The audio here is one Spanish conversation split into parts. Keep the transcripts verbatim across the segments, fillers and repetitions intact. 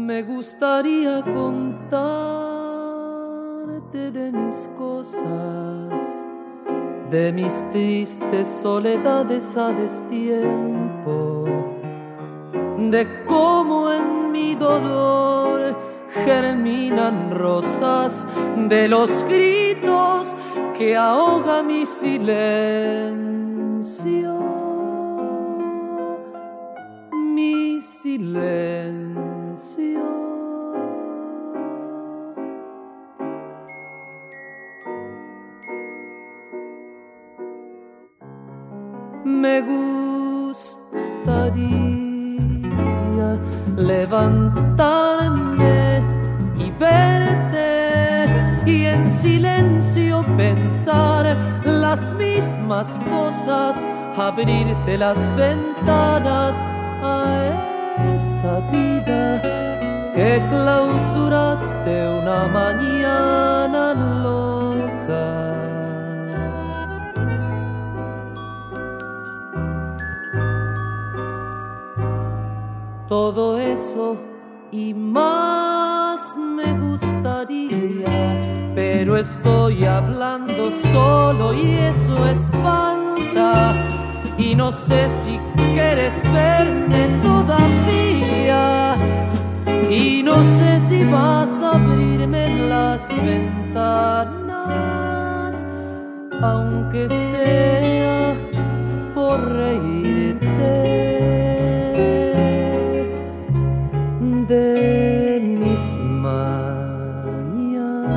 Me gustaría contarte de mis cosas, de mis tristes soledades a destiempo, de cómo en mi dolor germinan rosas, de los gritos que ahoga mi silencio, mi silencio. Me gustaría levantarme y verte y en silencio pensar las mismas cosas, abrirte las ventanas a esa vida que clausuraste una mañana loca. Todo eso y más me gustaría, pero estoy hablando solo y eso espanta. Y no sé si quieres verme todavía, y no sé si vas a abrirme las ventanas, aunque sea por reírte de mis mañanas.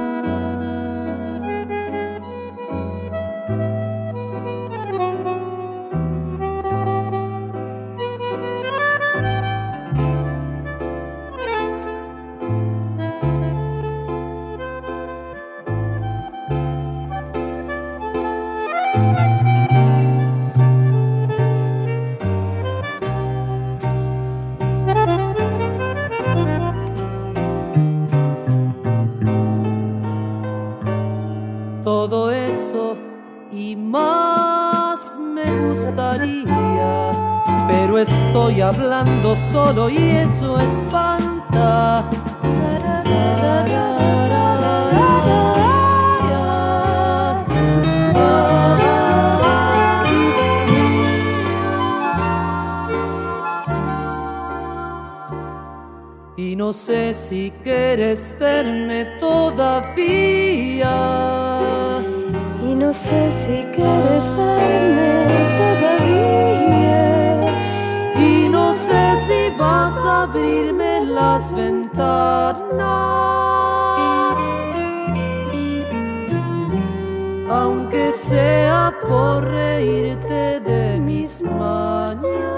Todo eso y más me gustaría, pero estoy hablando solo y eso espanta. Y no sé si quieres verme todavía, y no sé si quieres verme todavía, y no sé si vas a abrirme las ventanas, aunque sea por reírte de mis mañanas.